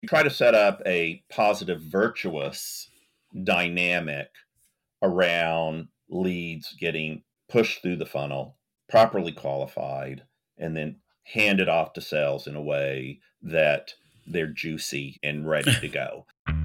try to set up a positive, virtuous dynamic around leads getting pushed through the funnel, properly qualified, and then handed off to sales in a way that they're juicy and ready to go.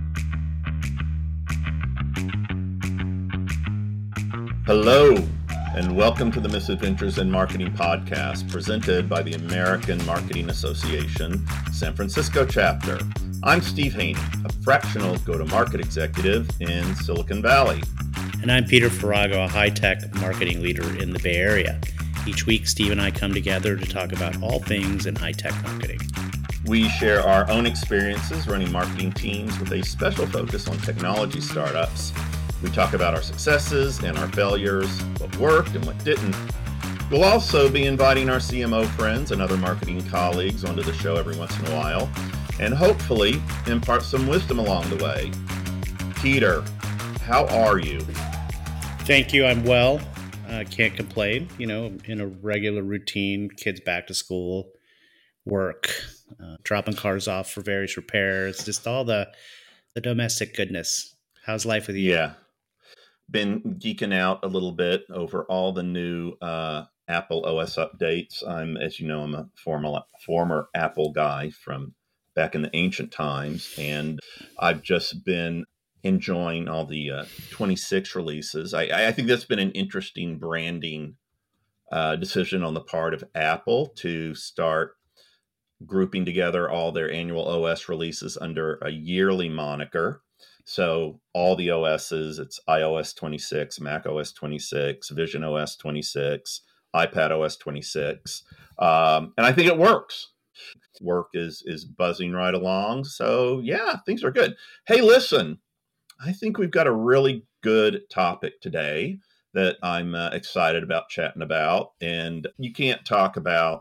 Hello, and welcome to the Misadventures in Marketing podcast, presented by the American Marketing Association, San Francisco chapter. I'm Steve Haney, a fractional go-to-market executive in Silicon Valley. And I'm Peter Farago, a high-tech marketing leader in the Bay Area. Each week, Steve and I come together to talk about all things in high-tech marketing. We share our own experiences running marketing teams with a special focus on technology startups. We talk about our successes and our failures, what worked and what didn't. We'll also be inviting our CMO friends and other marketing colleagues onto the show every once in a while, and hopefully impart some wisdom along the way. Peter, how are you? Thank you. I'm well. Can't complain. In a regular routine, kids back to school, work, dropping cars off for various repairs, just all the domestic goodness. How's life with you? Yeah. Been geeking out a little bit over all the new Apple OS updates. I'm a former Apple guy from back in the ancient times, and I've just been enjoying all the 26 releases. I think that's been an interesting branding decision on the part of Apple to start grouping together all their annual OS releases under a yearly moniker. So all the OSs, it's iOS 26, Mac OS 26, Vision OS 26, iPad OS 26. And I think it works. Work is buzzing right along. So yeah, things are good. Hey, listen, I think we've got a really good topic today that I'm excited about chatting about. And you can't talk about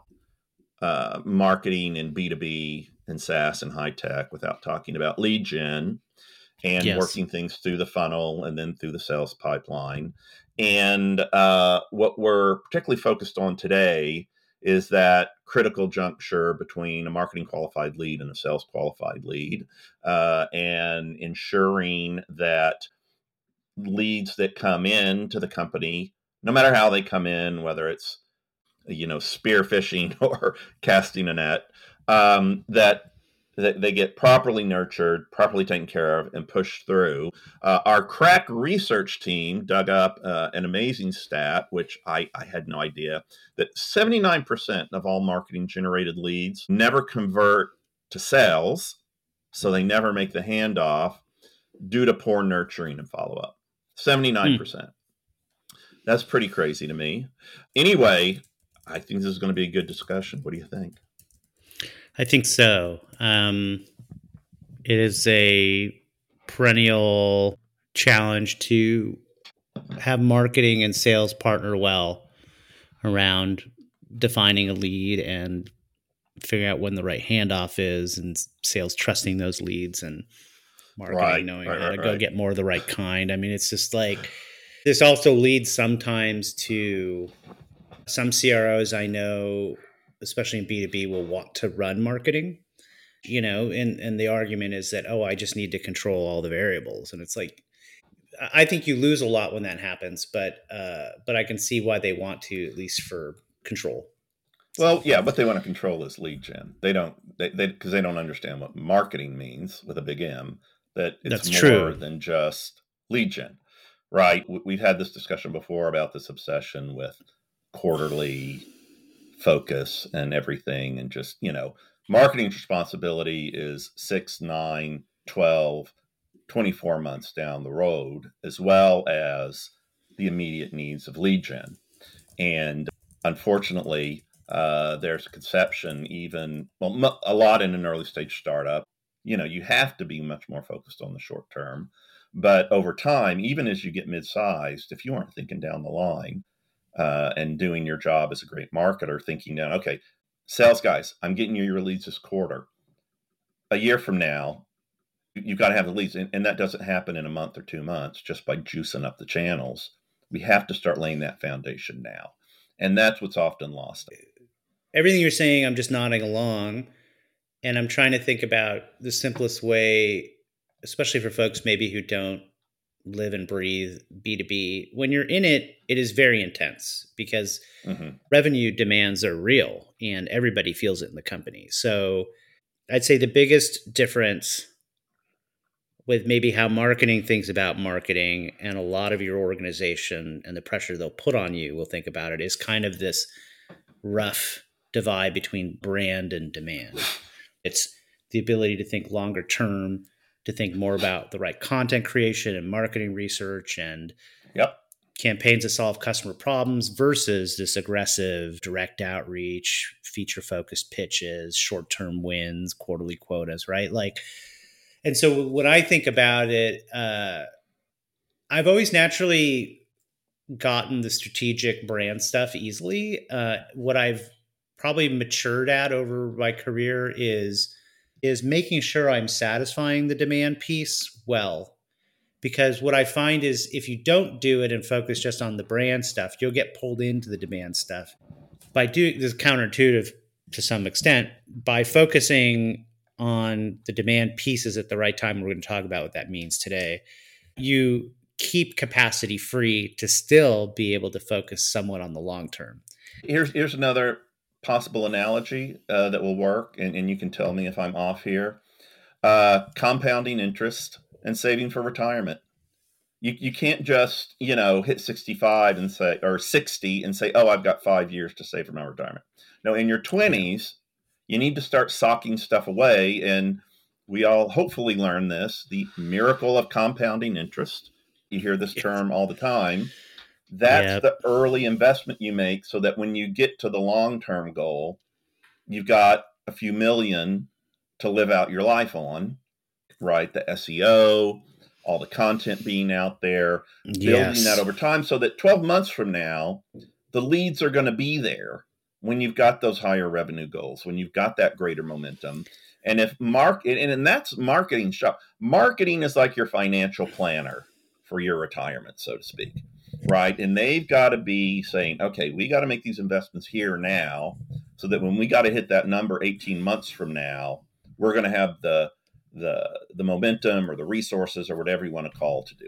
marketing and B2B and SaaS and high tech without talking about lead gen and working things through the funnel and then through the sales pipeline. And what we're particularly focused on today is that critical juncture between a marketing qualified lead and a sales qualified lead, and ensuring that leads that come in to the company, no matter how they come in, whether it's spear fishing or casting a net, that they get properly nurtured, properly taken care of, and pushed through. Our crack research team dug up an amazing stat, which I had no idea, that 79% of all marketing-generated leads never convert to sales, so they never make the handoff due to poor nurturing and follow-up. 79%. That's pretty crazy to me. Anyway, I think this is going to be a good discussion. What do you think? I think so. It is a perennial challenge to have marketing and sales partner well around defining a lead and figuring out when the right handoff is, and sales trusting those leads, and marketing knowing how to go get more of the right kind. I mean, it's just like this also leads sometimes to some CROs I know, especially in B2B, will want to run marketing, and the argument is that, I just need to control all the variables. And it's like, I think you lose a lot when that happens, but I can see why they want to, at least for control. Well, yeah, what they want to control is lead gen. They because they don't understand what marketing means with a big M, that it's more than just lead gen, right? We've had this discussion before about this obsession with quarterly focus and everything, and just marketing's responsibility is 6, 9, 12, 24 months down the road, as well as the immediate needs of lead gen. And unfortunately, there's a conception, a lot in an early stage startup, you have to be much more focused on the short term. But over time, even as you get mid-sized, if you aren't thinking down the line, and doing your job as a great marketer, thinking down, okay, sales guys, I'm getting you your leads this quarter. A year from now, you've got to have the leads. And that doesn't happen in a month or 2 months just by juicing up the channels. We have to start laying that foundation now. And that's what's often lost. Everything you're saying, I'm just nodding along. And I'm trying to think about the simplest way, especially for folks maybe who don't live and breathe B2B. When you're in it, it is very intense because revenue demands are real and everybody feels it in the company. So I'd say the biggest difference with maybe how marketing thinks about marketing and a lot of your organization and the pressure they'll put on you will think about it is kind of this rough divide between brand and demand. It's the ability to think longer term, to think more about the right content creation and marketing research and campaigns that solve customer problems versus this aggressive direct outreach, feature focused pitches, short term wins, quarterly quotas, right? Like, and so when I think about it, I've always naturally gotten the strategic brand stuff easily. What I've probably matured at over my career is making sure I'm satisfying the demand piece well. Because what I find is if you don't do it and focus just on the brand stuff, you'll get pulled into the demand stuff. By doing this counterintuitive to some extent, by focusing on the demand pieces at the right time, we're going to talk about what that means today. You keep capacity free to still be able to focus somewhat on the long term. Here's another possible analogy that will work, and you can tell me if I'm off here. Compounding interest and saving for retirement. You can't just, hit 65 and say, or 60 and say, oh, I've got 5 years to save for my retirement. No, in your 20s, you need to start socking stuff away. And we all hopefully learn this, the miracle of compounding interest. You hear this term all the time. That's the early investment you make so that when you get to the long-term goal, you've got a few million to live out your life on, right? The SEO, all the content being out there, building that over time so that 12 months from now, the leads are going to be there when you've got those higher revenue goals, when you've got that greater momentum. And if and that's marketing shop. Marketing is like your financial planner for your retirement, so to speak, right? And they've got to be saying, okay, we got to make these investments here now so that when we got to hit that number 18 months from now, we're going to have the momentum or the resources or whatever you want to call to do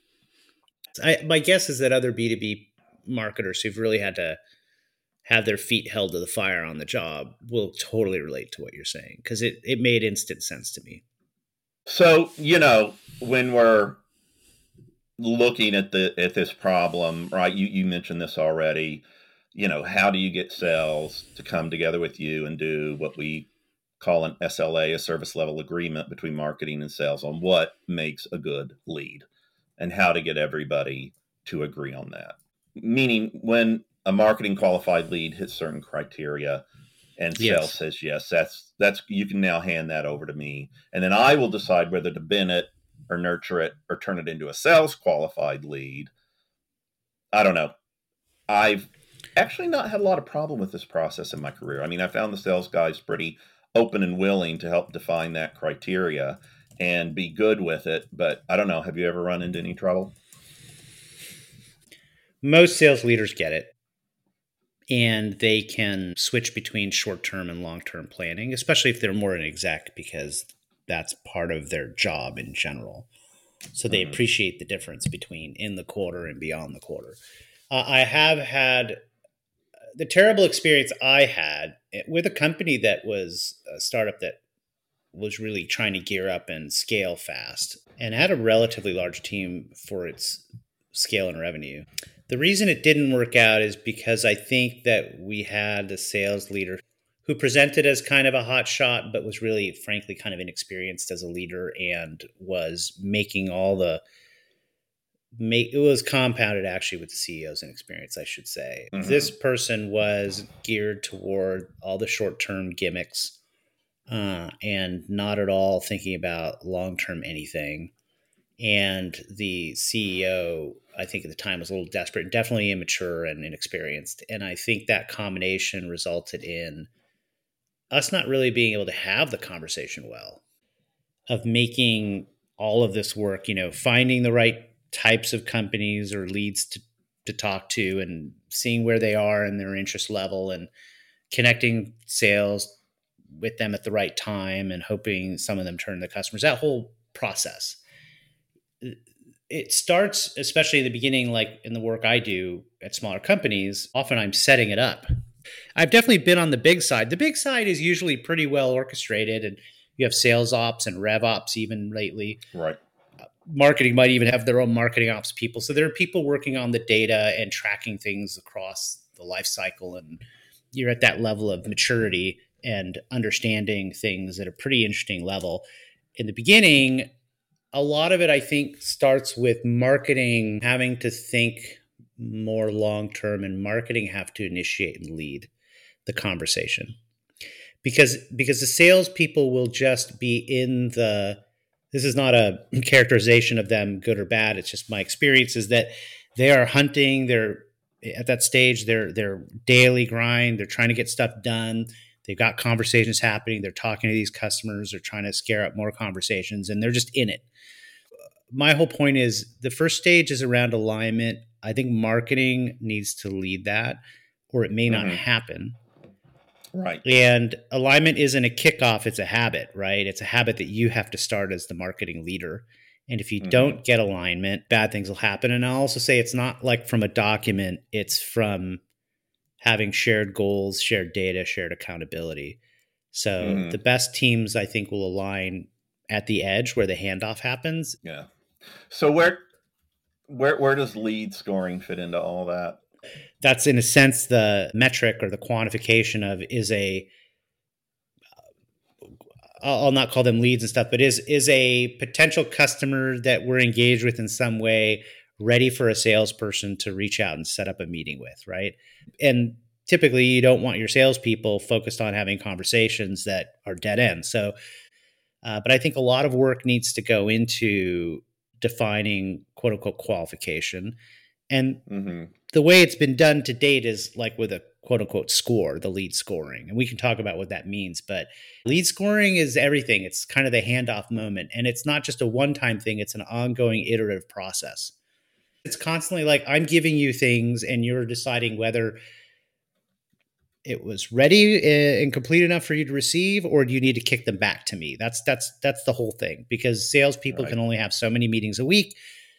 it. My guess is that other B2B marketers who've really had to have their feet held to the fire on the job will totally relate to what you're saying because it made instant sense to me. So, when we're looking at this problem, right, you mentioned this already, how do you get sales to come together with you and do what we call an SLA, a service level agreement between marketing and sales on what makes a good lead and how to get everybody to agree on that. Meaning when a marketing qualified lead hits certain criteria and sales says, yes, that's you can now hand that over to me. And then I will decide whether to bin it or nurture it or turn it into a sales qualified lead. I don't know. I've actually not had a lot of problem with this process in my career. I mean, I found the sales guys pretty open and willing to help define that criteria and be good with it. But I don't know. Have you ever run into any trouble? Most sales leaders get it. And they can switch between short-term and long-term planning, especially if they're more an exec, because that's part of their job in general. So they appreciate the difference between in the quarter and beyond the quarter. I have had the terrible experience I had with a company that was a startup that was really trying to gear up and scale fast and had a relatively large team for its scale and revenue. The reason it didn't work out is because I think that we had a sales leader who presented as kind of a hot shot, but was really, frankly, kind of inexperienced as a leader and was making all the it was compounded actually with the CEO's inexperience, I should say. Mm-hmm. This person was geared toward all the short-term gimmicks and not at all thinking about long-term anything. And the CEO, I think at the time, was a little desperate, definitely immature and inexperienced. And I think that combination resulted in us not really being able to have the conversation well, of making all of this work, finding the right types of companies or leads to talk to and seeing where they are and their interest level and connecting sales with them at the right time and hoping some of them turn to customers. That whole process. It starts, especially in the beginning, like in the work I do at smaller companies, often I'm setting it up. I've definitely been on the big side. The big side is usually pretty well orchestrated, and you have sales ops and rev ops even lately. Right. Marketing might even have their own marketing ops people. So there are people working on the data and tracking things across the life cycle. And you're at that level of maturity and understanding things at a pretty interesting level. In the beginning, a lot of it, I think, starts with marketing having to think more long term, and marketing have to initiate and lead the conversation. Because the salespeople will just be in the. This is not a characterization of them good or bad. It's just my experience is that they are hunting. They're at that stage. They're daily grind. They're trying to get stuff done. They've got conversations happening. They're talking to these customers. They're trying to scare up more conversations, and they're just in it. My whole point is the first stage is around alignment. I think marketing needs to lead that, or it may not happen. Right. And alignment isn't a kickoff, it's a habit, right? It's a habit that you have to start as the marketing leader. And if you don't get alignment, bad things will happen. And I'll also say it's not like from a document, it's from having shared goals, shared data, shared accountability. So the best teams, I think, will align at the edge where the handoff happens. Yeah. So where does lead scoring fit into all that? That's in a sense the metric or the quantification of is a, I'll not call them leads and stuff, but is a potential customer that we're engaged with in some way ready for a salesperson to reach out and set up a meeting with, right? And typically you don't want your salespeople focused on having conversations that are dead end. So, but I think a lot of work needs to go into defining quote unquote qualification. And the way it's been done to date is like with a quote unquote score, the lead scoring. And we can talk about what that means, but lead scoring is everything. It's kind of the handoff moment. And it's not just a one-time thing. It's an ongoing iterative process. It's constantly like, I'm giving you things and you're deciding whether it was ready and complete enough for you to receive, or do you need to kick them back to me? That's the whole thing, because salespeople can only have so many meetings a week.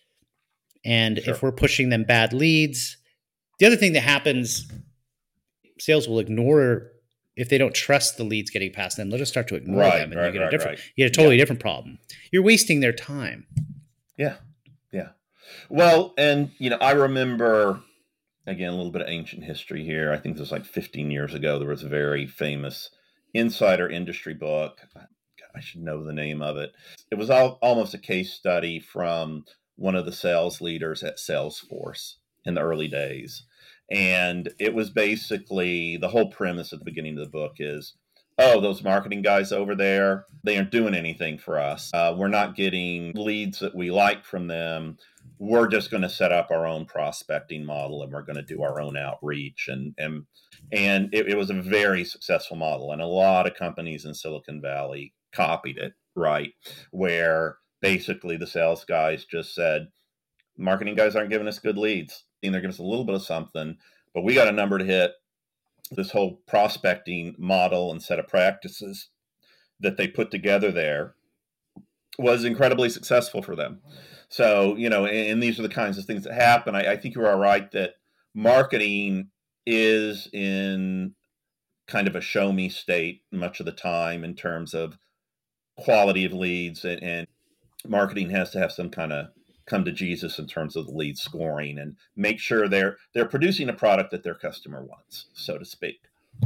And if we're pushing them bad leads, the other thing that happens, sales will ignore if they don't trust the leads getting past them. They'll just start to ignore them, and you get a totally different problem. You're wasting their time. Yeah, yeah. Well, and I remember, again, a little bit of ancient history here. I think this was like 15 years ago. There was a very famous insider industry book. I should know the name of it. It was almost a case study from one of the sales leaders at Salesforce in the early days. And it was basically the whole premise at the beginning of the book is, oh, those marketing guys over there, they aren't doing anything for us. We're not getting leads that we like from them. We're just going to set up our own prospecting model, and we're going to do our own outreach. And it was a very successful model. And a lot of companies in Silicon Valley copied it, right? Where basically the sales guys just said, marketing guys aren't giving us good leads. They're giving us a little bit of something, but we got a number to hit. This whole prospecting model and set of practices that they put together there was incredibly successful for them. So, and these are the kinds of things that happen. I think you are right that marketing is in kind of a show me state much of the time in terms of quality of leads, and marketing has to have some kind of come to Jesus in terms of the lead scoring and make sure they're producing a product that their customer wants, so to speak.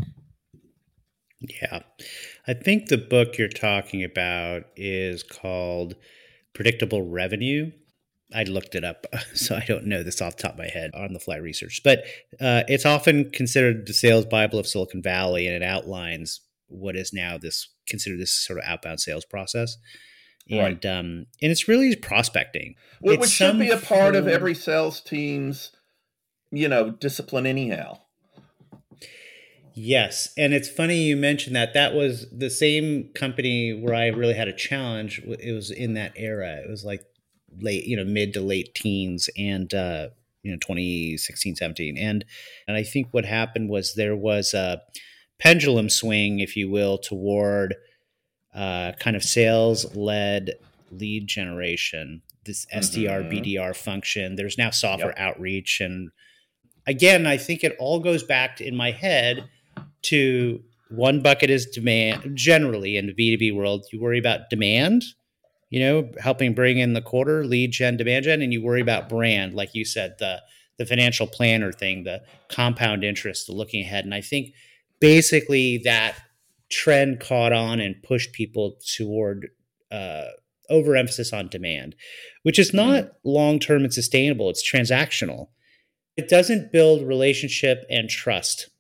Yeah. I think the book you're talking about is called Predictable Revenue. I looked it up, so I don't know this off the top of my head on the fly research, but it's often considered the sales Bible of Silicon Valley, and it outlines what is now considered this sort of outbound sales process. And and it's really prospecting. Which should be a part of every sales team's, discipline anyhow. Yes. And it's funny you mentioned that. That was the same company where I really had a challenge. It was in that era. It was like late, mid to late teens and 2016, 17. And I think what happened was there was a pendulum swing, if you will, toward kind of sales-led lead generation, this SDR, BDR function. There's now software outreach. And again, I think it all goes back to, in my head, to one bucket is demand. Generally in the B2B world, you worry about demand, helping bring in the quarter, lead gen, demand gen, and you worry about brand, like you said, the financial planner thing, the compound interest, the looking ahead. And I think basically that trend caught on and pushed people toward overemphasis on demand, which is not long-term and sustainable. It's transactional. It doesn't build relationship and trust,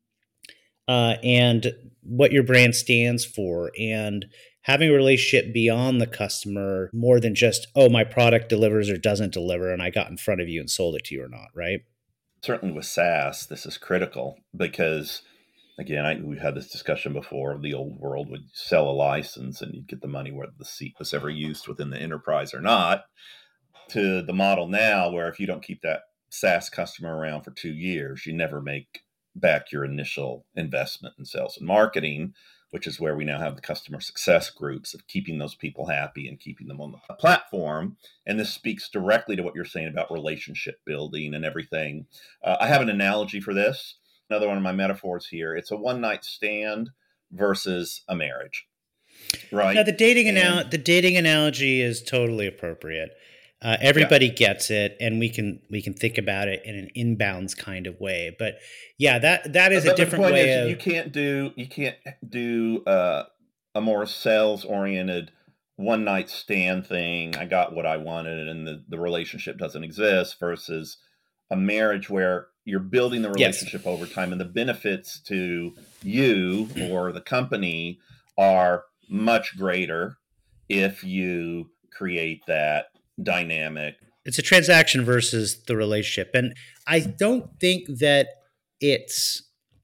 and what your brand stands for, and having a relationship beyond the customer, more than just, oh, my product delivers or doesn't deliver, and I got in front of you and sold it to you or not, right? Certainly with SaaS, this is critical because, again, we've had this discussion before. The old world would sell a license and you'd get the money whether the seat was ever used within the enterprise or not, to the model now where if you don't keep that SaaS customer around for 2 years, you never make back your initial investment in sales and marketing, which is where we now have the customer success groups of keeping those people happy and keeping them on the platform. And this speaks directly to what you're saying about relationship building and everything. I have an analogy for this. Another one of my metaphors here. It's a one-night stand versus a marriage, right? Now, the dating analogy is totally appropriate. Everybody gets it, and we can think about it in an inbounds kind of way. But yeah, that is a different way of. You can't do a more sales oriented one night stand thing. I got what I wanted, and the relationship doesn't exist. Versus a marriage where you're building the relationship over time, and the benefits to you or the company are much greater if you create that dynamic. It's a transaction versus the relationship. And I don't think that it's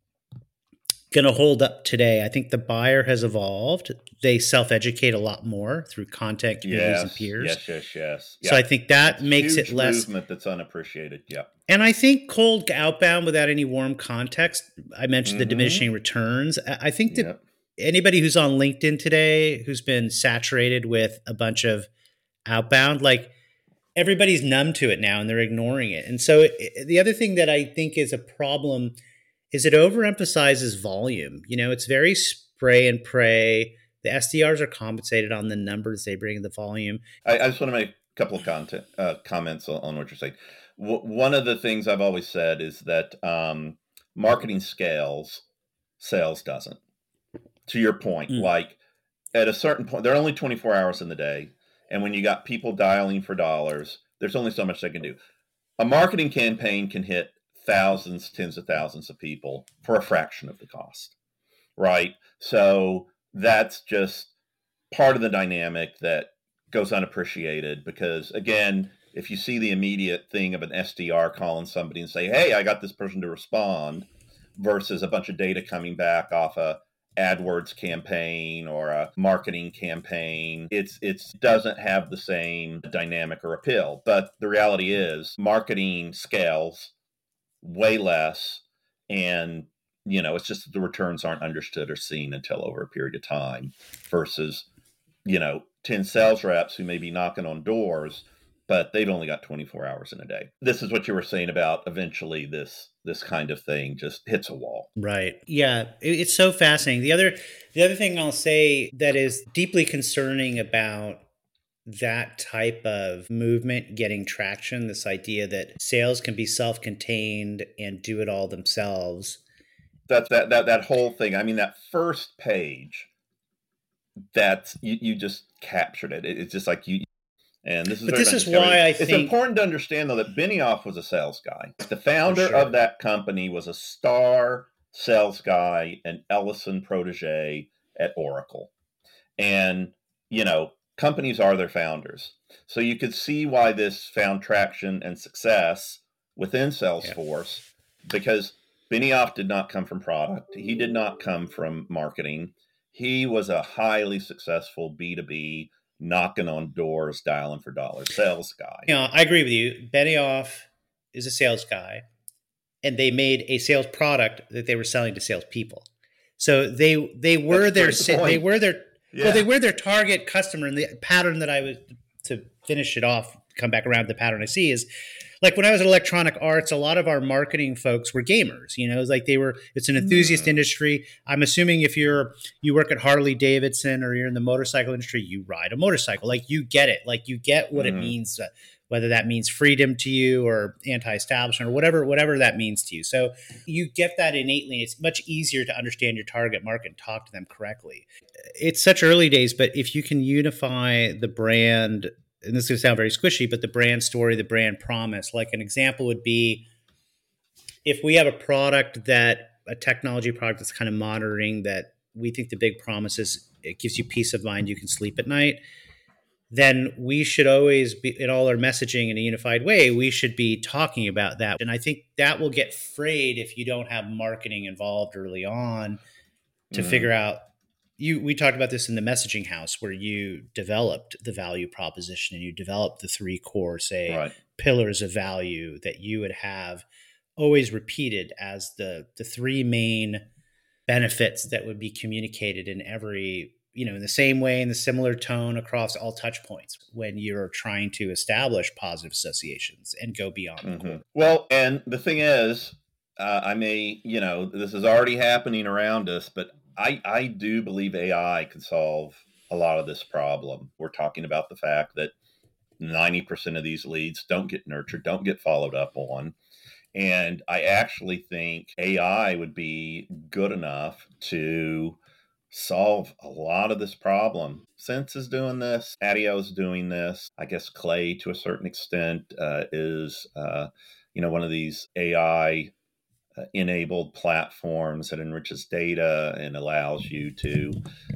going to hold up today. I think the buyer has evolved. They self-educate a lot more through content, communities, and peers. Yes. So I think that makes it less movement that's unappreciated. Yeah. And I think cold outbound without any warm context. I mentioned the diminishing returns. I think that anybody who's on LinkedIn today, who's been saturated with a bunch of outbound, like everybody's numb to it now and they're ignoring it. And so the other thing that I think is a problem is it overemphasizes volume. It's very spray and pray. The SDRs are compensated on the numbers they bring in the volume. I just want to make a couple of comments on what you're saying. One of the things I've always said is that marketing scales, sales doesn't. To your point, like at a certain point, there are only 24 hours in the day. And when you got people dialing for dollars, there's only so much they can do. A marketing campaign can hit thousands, tens of thousands of people for a fraction of the cost, right? So that's just part of the dynamic that goes unappreciated because, again, if you see the immediate thing of an SDR calling somebody and say, hey, I got this person to respond, versus a bunch of data coming back off a AdWords campaign or a marketing campaign, it doesn't have the same dynamic or appeal. But the reality is marketing scales way less, and it's just that the returns aren't understood or seen until over a period of time versus 10 sales reps who may be knocking on doors, but they've only got 24 hours in a day. This is what you were saying about eventually this kind of thing just hits a wall. Right. Yeah. It's so fascinating. The other thing I'll say that is deeply concerning about that type of movement getting traction, this idea that sales can be self-contained and do it all themselves. That whole thing. I mean, that first page, that you just captured it. It's just like you. And this is why I think it's important to understand, though, that Benioff was a sales guy. The founder of that company was a star sales guy, an Ellison protege at Oracle. And, companies are their founders. So you could see why this found traction and success within Salesforce, because Benioff did not come from product. He did not come from marketing. He was a highly successful B2B, knocking on doors, dialing for dollars sales guy. I agree with you. Benioff is a sales guy, and they made a sales product that they were selling to salespeople. So they were That's a great they point. were their well, they Yeah. were their target customer. And the pattern that I was, to finish it off, come back around, the pattern I see is, like when I was at Electronic Arts, a lot of our marketing folks were gamers. You know, it's like it's an enthusiast Hmm. industry. I'm assuming if you work at Harley Davidson or you're in the motorcycle industry, you ride a motorcycle. Like you get it. Like you get what it Hmm. means, whether that means freedom to you or anti-establishment or whatever that means to you. So you get that innately. It's much easier to understand your target market and talk to them correctly. It's such early days, but if you can unify the brand, and this is going to sound very squishy, but the brand story, the brand promise, like an example would be if we have a technology product that's kind of monitoring that we think the big promise is it gives you peace of mind, you can sleep at night, then we should always be in all our messaging in a unified way. We should be talking about that. And I think that will get frayed if you don't have marketing involved early on to Hmm. figure out we talked about this in the messaging house where you developed the value proposition and you developed the three core, say, Right. pillars of value that you would have always repeated as the three main benefits that would be communicated in every, in the same way, in the similar tone across all touch points when you're trying to establish positive associations and go beyond the core. Well, and the thing is, this is already happening around us, but I do believe AI could solve a lot of this problem. We're talking about the fact that 90% of these leads don't get nurtured, don't get followed up on. And I actually think AI would be good enough to solve a lot of this problem. Sense is doing this, Addio is doing this. I guess Clay, to a certain extent, is one of these AI enabled platforms that enriches data and allows you to,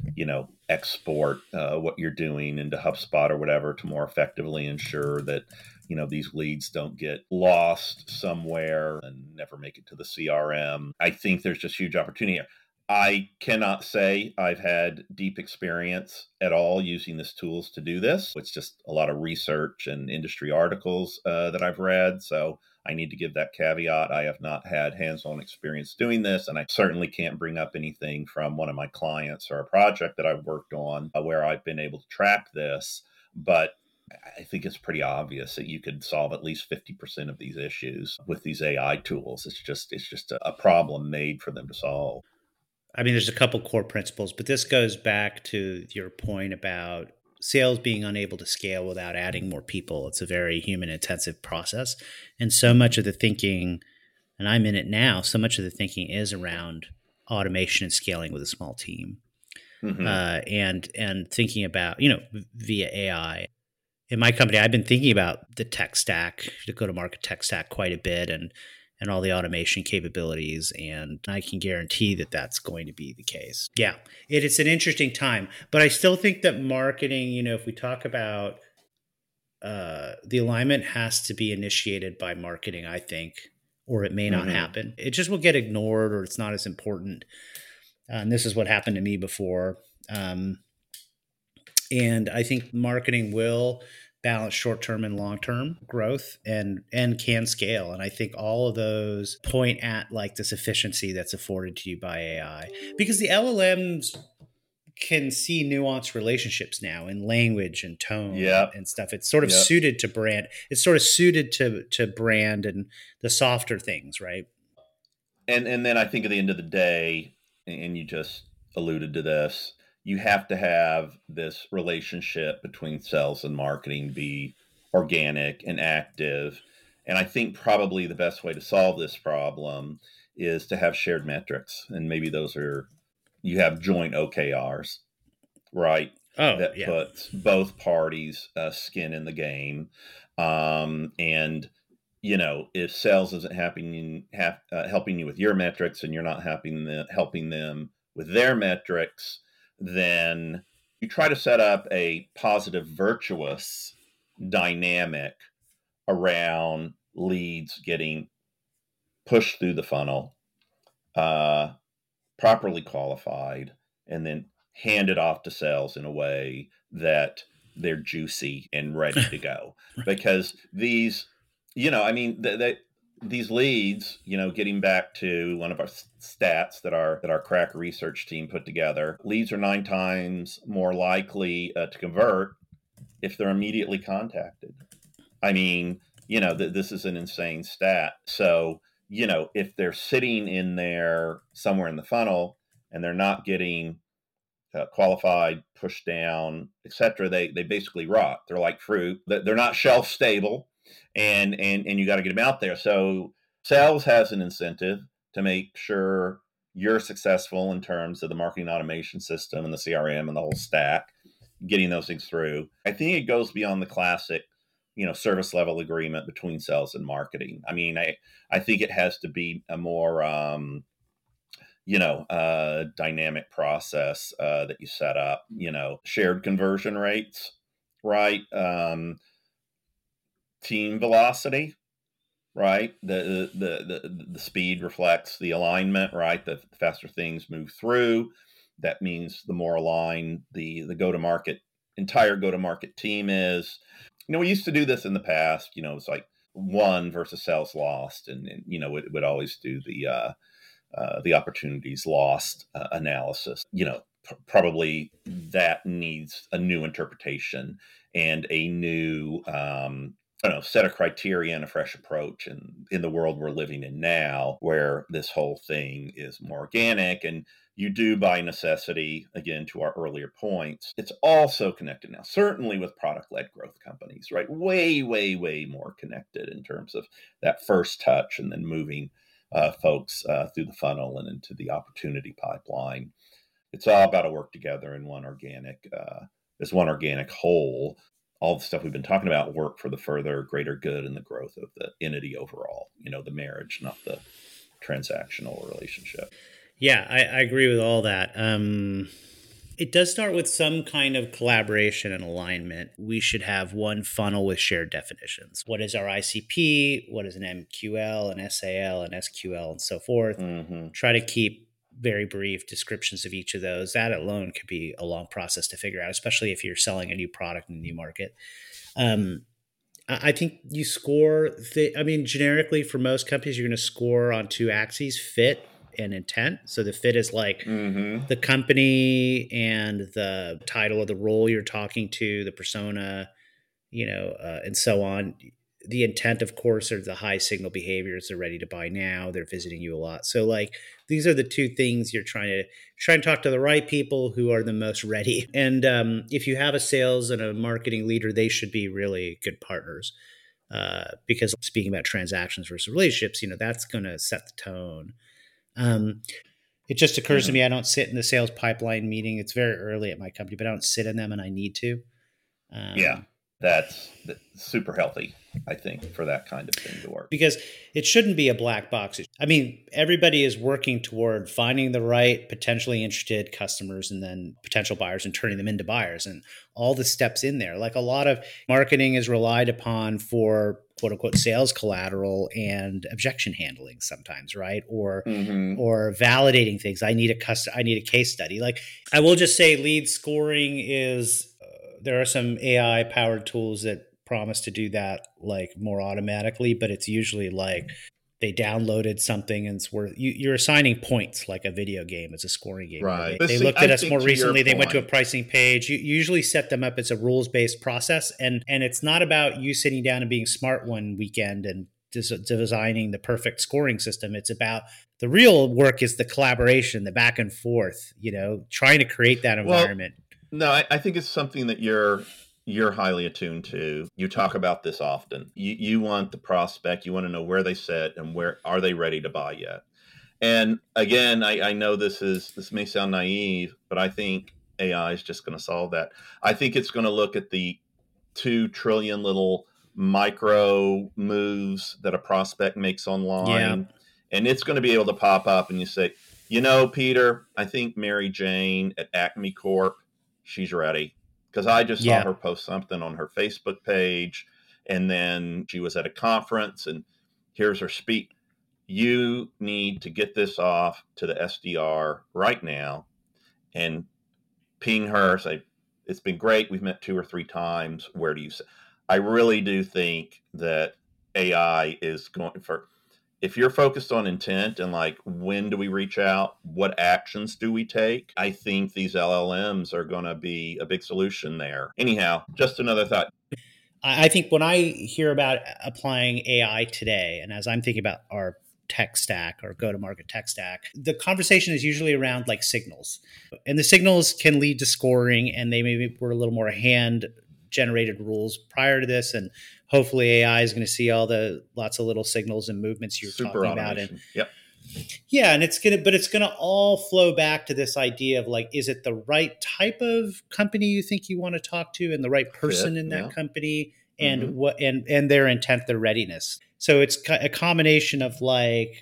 export what you're doing into HubSpot or whatever to more effectively ensure that, these leads don't get lost somewhere and never make it to the CRM. I think there's just huge opportunity here. I cannot say I've had deep experience at all using these tools to do this. It's just a lot of research and industry articles that I've read. So I need to give that caveat. I have not had hands on experience doing this, and I certainly can't bring up anything from one of my clients or a project that I've worked on where I've been able to track this. But I think it's pretty obvious that you could solve at least 50% of these issues with these AI tools. It's just a problem made for them to solve. I mean, there's a couple core principles, but this goes back to your point about sales being unable to scale without adding more people. It's a very human intensive process. And so much of the thinking, and I'm in it now, so much of the thinking is around automation and scaling with a small team. Hmm. And thinking about, via AI. In my company, I've been thinking about the tech stack, the go-to-market tech stack quite a bit, and all the automation capabilities, and I can guarantee that that's going to be the case. Yeah, it's an interesting time, but I still think that marketing, if we talk about the alignment has to be initiated by marketing, I think, or it may not Hmm. happen. It just will get ignored, or it's not as important. And this is what happened to me before. Um, and I think marketing will balance short-term and long-term growth and can scale. And I think all of those point at like this efficiency that's afforded to you by AI, because the LLMs can see nuanced relationships now in language and tone Yep. and stuff. It's sort of Yep. suited to brand. It's sort of suited to brand and the softer things, right? And then I think at the end of the day, and you just alluded to this, you have to have this relationship between sales and marketing be organic and active. And I think probably the best way to solve this problem is to have shared metrics. And maybe those are, you have joint OKRs, right? Oh, That yeah. puts both parties' skin in the game. And if sales isn't helping you with your metrics and you're not helping them with their metrics, then you try to set up a positive, virtuous dynamic around leads getting pushed through the funnel, uh, properly qualified, and then handed off to sales in a way that they're juicy and ready to go. Because these, I mean, these leads, getting back to one of our stats that our crack research team put together, leads are 9 times more likely to convert if they're immediately contacted. I mean, this is an insane stat. So, if they're sitting in there somewhere in the funnel and they're not getting qualified, pushed down, etc., they basically rot. They're like fruit. They're not shelf stable, and you got to get them out there. So sales has an incentive to make sure you're successful in terms of the marketing automation system and the CRM and the whole stack, getting those things through. I think it goes beyond the classic, service level agreement between sales and marketing. I mean, I think it has to be a more dynamic process that you set up, shared conversion rates, right? Team velocity, right? The speed reflects the alignment, right? The faster things move through. That means the more aligned the entire go-to-market team is. We used to do this in the past. It's like won versus sales lost, and it would always do the opportunities lost analysis. Probably that needs a new interpretation and a new set of criteria and a fresh approach. And in the world we're living in now, where this whole thing is more organic, and you do by necessity, again, to our earlier points, it's also connected now, certainly with product-led growth companies, right? Way, way, way more connected in terms of that first touch and then moving folks through the funnel and into the opportunity pipeline. It's all about to work together in one organic whole. All the stuff we've been talking about work for the further greater good and the growth of the entity overall. The marriage, not the transactional relationship. Yeah, I agree with all that. It does start with some kind of collaboration and alignment. We should have one funnel with shared definitions. What is our ICP? What is an MQL, an SAL, an SQL, and so forth? Mm-hmm. Try to keep very brief descriptions of each of those. That alone could be a long process to figure out, especially if you're selling a new product in a new market. I think you score, generically for most companies, you're going to score on two axes, fit and intent. So the fit is like the company and the title of the role you're talking to, the persona, and so on. The intent, of course, are the high signal behaviors. They're ready to buy now. They're visiting you a lot. So like these are the two things you're trying to talk to the right people who are the most ready. And if you have a sales and a marketing leader, they should be really good partners. Because speaking about transactions versus relationships, that's going to set the tone. It just occurs to me, I don't sit in the sales pipeline meeting. It's very early at my company, but I don't sit in them, and I need to. That's super healthy, I think, for that kind of thing to work. Because it shouldn't be a black box. I mean, everybody is working toward finding the right potentially interested customers and then potential buyers and turning them into buyers and all the steps in there. Like a lot of marketing is relied upon for quote unquote sales collateral and objection handling sometimes, right? Or validating things. I need a case study. Like I will just say lead scoring is there are some AI powered tools that promise to do that like more automatically, but it's usually like they downloaded something and it's worth you're assigning points like a video game. It's a scoring game. Right. They looked at us more recently. They went to a pricing page. You usually set them up as a rules-based process. And it's not about you sitting down and being smart one weekend and designing the perfect scoring system. It's about the real work is the collaboration, the back and forth, trying to create that environment. No, I think it's something that you're highly attuned to. You talk about this often. You want the prospect, you want to know where they sit and where are they ready to buy yet. And again, I know this may sound naive, but I think AI is just going to solve that. I think it's going to look at the 2 trillion little micro moves that a prospect makes online, and it's going to be able to pop up and you say, Peter, I think Mary Jane at Acme Corp, she's ready. Because I just saw her post something on her Facebook page, and then she was at a conference, and here's her speech. You need to get this off to the SDR right now and ping her, say, it's been great. We've met 2 or 3 times. Where do you say? I really do think that AI is going for if you're focused on intent and like, when do we reach out? What actions do we take? I think these LLMs are going to be a big solution there. Anyhow, just another thought. I think when I hear about applying AI today, and as I'm thinking about our tech stack or go-to-market tech stack, the conversation is usually around like signals. And the signals can lead to scoring, and they maybe were a little more hand-generated rules prior to this. And hopefully AI is going to see all the lots of little signals and movements you're Super talking automation. about. And yep. Yeah, and it's gonna all flow back to this idea of like, is it the right type of company you think you want to talk to, and the right person in that company, and what and their intent, their readiness. So it's a combination of like,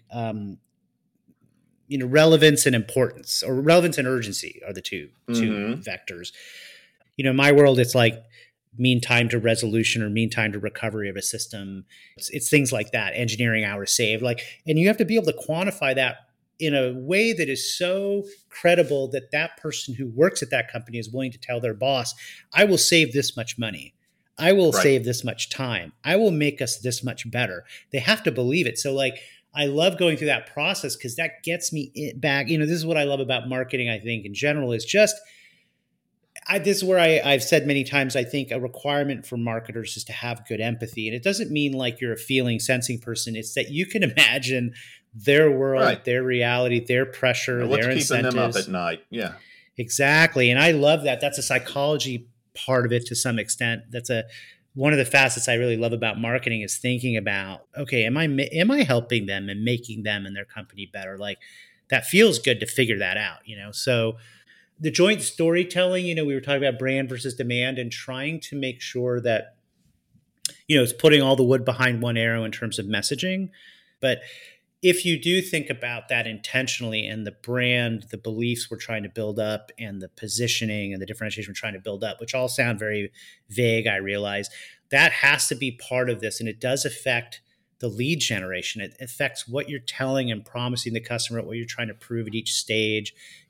relevance and importance, or relevance and urgency are the two vectors. In my world, it's like mean time to resolution or mean time to recovery of a system. It's things like that, engineering hours saved. And you have to be able to quantify that in a way that is so credible that that person who works at that company is willing to tell their boss, I will save this much money. I will save this much time. I will make us this much better. They have to believe it. So I love going through that process, because that gets me back. This is what I love about marketing, I think, in general, is just, this is where I've said many times, I think a requirement for marketers is to have good empathy. And it doesn't mean like you're a feeling, sensing person. It's that you can imagine their world, their reality, their pressure, their incentives. What's keeping them up at night. Yeah, exactly. And I love that. That's a psychology part of it to some extent. That's one of the facets I really love about marketing, is thinking about, okay, am I helping them and making them and their company better? Like, that feels good to figure that out, So the joint storytelling, we were talking about brand versus demand, and trying to make sure that, it's putting all the wood behind one arrow in terms of messaging. But if you do think about that intentionally, and the brand, the beliefs we're trying to build up, and the positioning and the differentiation we're trying to build up, which all sound very vague, I realize, that has to be part of this. And it does affect the lead generation. It affects what you're telling and promising the customer, what you're trying to prove at each stage.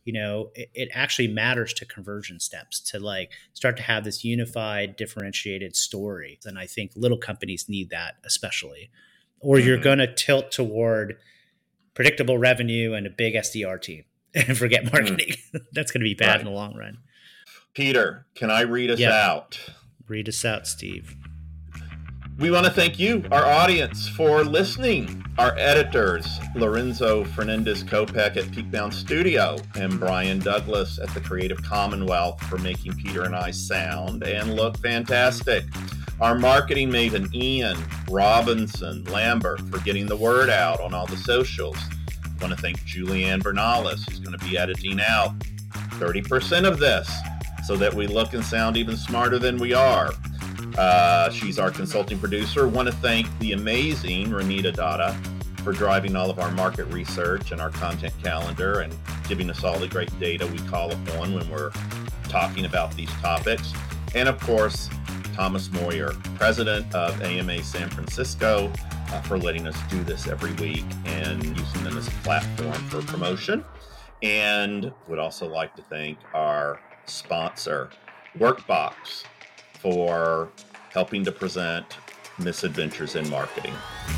It actually matters to conversion steps, to start to have this unified, differentiated story. And I think little companies need that, especially, or you're going to tilt toward predictable revenue and a big SDR team and forget marketing. That's going to be bad in the long run. Peter, can I read us out? Read us out, Steve. We want to thank you, our audience, for listening. Our editors, Lorenzo Fernandez-Kopek at Peakbound Studio, and Brian Douglas at the Creative Commonwealth, for making Peter and I sound and look fantastic. Our marketing maven, Ian Robinson Lambert, for getting the word out on all the socials. I want to thank Julianne Bernalis, who's going to be editing out 30% of this so that we look and sound even smarter than we are. She's our consulting producer. Want to thank the amazing Renita Dada for driving all of our market research and our content calendar, and giving us all the great data we call upon when we're talking about these topics. And of course, Thomas Moyer, president of AMA San Francisco, for letting us do this every week and using them as a platform for promotion. And would also like to thank our sponsor, Workbox, for helping to present Misadventures in Marketing.